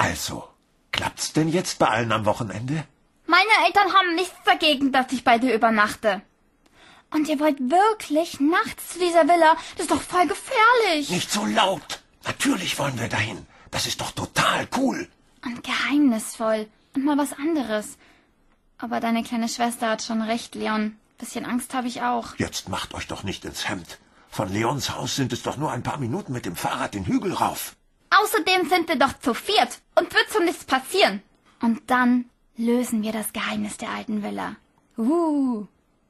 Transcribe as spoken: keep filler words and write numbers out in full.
Also, klappt's denn jetzt bei allen am Wochenende? Meine Eltern haben nichts dagegen, dass ich bei dir übernachte. Und ihr wollt wirklich nachts zu dieser Villa? Das ist doch voll gefährlich. Nicht so laut. Natürlich wollen wir dahin. Das ist doch total cool. Und geheimnisvoll. Und mal was anderes. Aber deine kleine Schwester hat schon recht, Leon. Bisschen Angst habe ich auch. Jetzt macht euch doch nicht ins Hemd. Von Leons Haus sind es doch nur ein paar Minuten mit dem Fahrrad den Hügel rauf. Außerdem sind wir doch zu viert. Und wird so nichts passieren. Und dann lösen wir das Geheimnis der alten Villa. Uh.